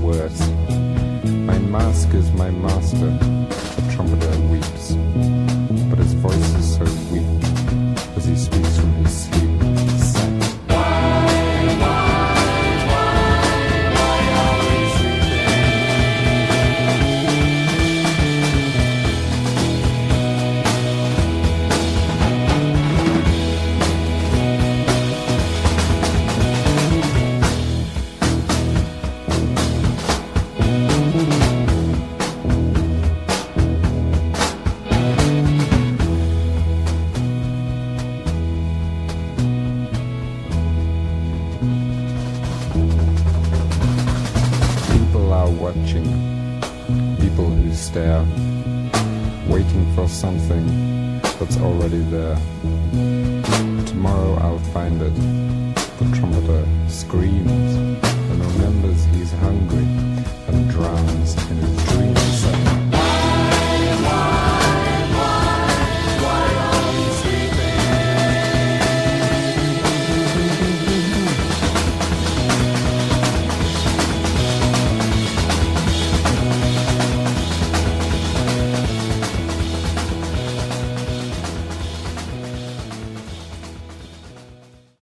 worse. My mask is my master, the trumpeter weeps, but his voice is so weak as he speaks from his sleep. Watching, people who stare, waiting for something that's already there. Tomorrow I'll find it. The trumpeter screams and remembers he's hungry and drowns in his